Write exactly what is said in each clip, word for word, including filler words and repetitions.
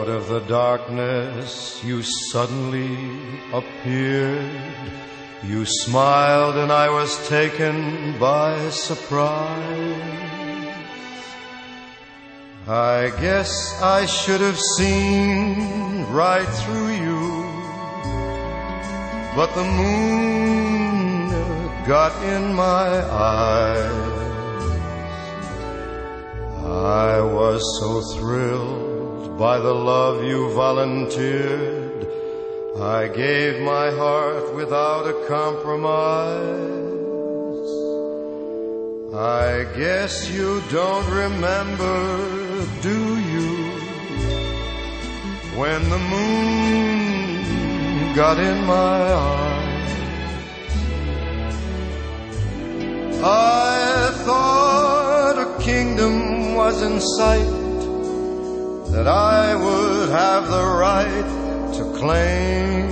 Out of the darkness you suddenly appeared. You smiled and I was taken by surprise. I guess I should have seen right through you, but the moon got in my eyes. I was so thrilled by the love you volunteered, I gave my heart without a compromise. I guess you don't remember, do you, when the moon got in my eyes? I thought a kingdom was in sight that I would have the right to claim,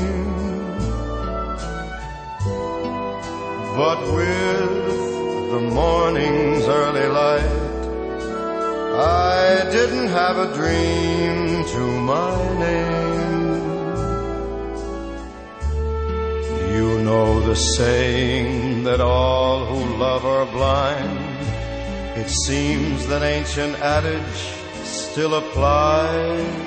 but with the morning's early light, I didn't have a dream to my name. You know the saying that all who love are blind. It seems that ancient adage still applies.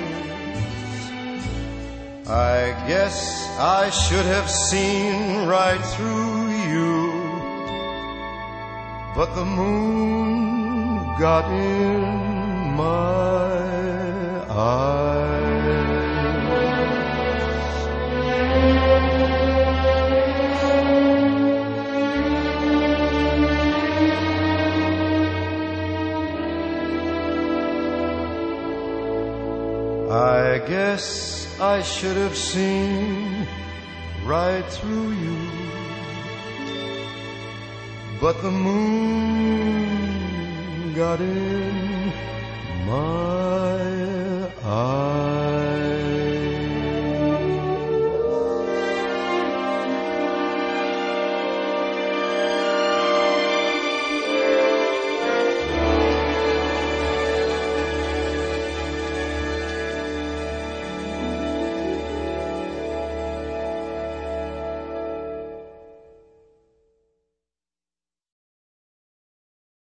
I guess I should have seen right through you, but the moon got in my eyes. I guess I should have seen right through you, but the moon got in my